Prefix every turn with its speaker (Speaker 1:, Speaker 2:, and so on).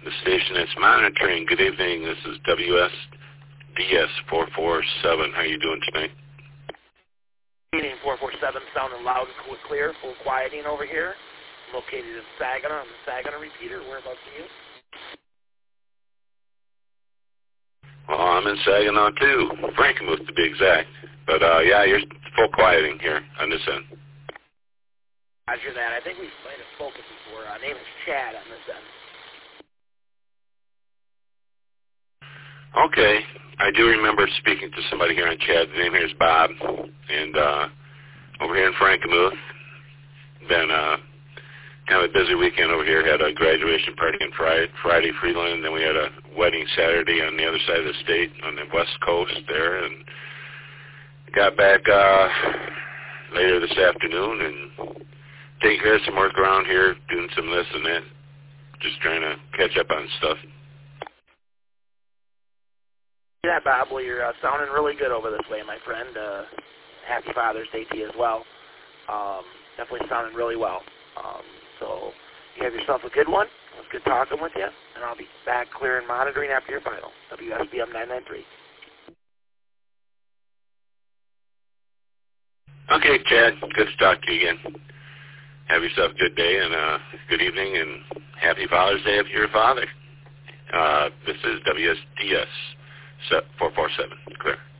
Speaker 1: the station that's monitoring. Good evening. This is WSDS 447. How are you doing tonight?
Speaker 2: Good evening, 447. Sounding loud and clear. Full quieting over here. Located in Saginaw. I'm the Saginaw repeater. Whereabouts are you?
Speaker 1: Well, I'm in Saginaw too. Frankenmuth to be exact. But yeah, you're full quieting here on this end.
Speaker 2: Roger that. I think we might have spoken before. Name is Chad on this end.
Speaker 1: Okay. I do remember speaking to somebody here in Chad. The name here is Bob. And over here in Frankenmuth, been kind of a busy weekend over here. Had a graduation party on Friday, Freeland. Then we had a wedding Saturday on the other side of the state on the west coast there. And got back later this afternoon and taking care of some work around here, doing some this and that. Just trying to catch up on stuff.
Speaker 2: Yeah, Bob, well, you're sounding really good over this way, my friend. Happy Father's Day to you as well. Definitely sounding really well. So you have yourself a good one. It was good talking with you, and I'll be back clear and monitoring after your final. WSBM 993.
Speaker 1: Okay, Chad. Good to talk to you again. Have yourself a good day and good evening, and happy Father's Day if you're a father. This is WSDS 447. Clear.